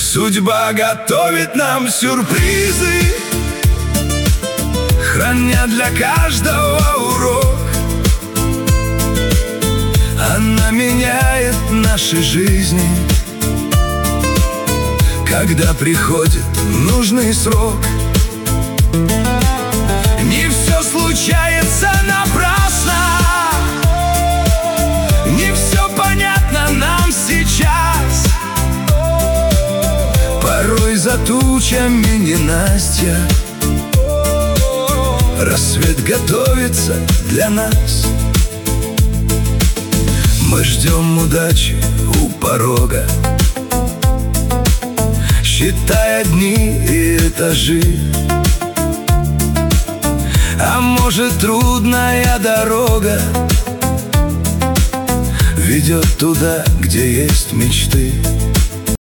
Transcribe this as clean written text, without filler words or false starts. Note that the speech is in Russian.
Судьба готовит нам сюрпризы, храня для каждого урок. Она меняет наши жизни, когда приходит нужный срок. Не все случается напрасно, не все понятно нам сейчас. Порой за тучами ненастья рассвет готовится для нас. Мы ждем удачи у порога, считая дни и этажи. А может, трудная дорога ведет туда, где есть мечты.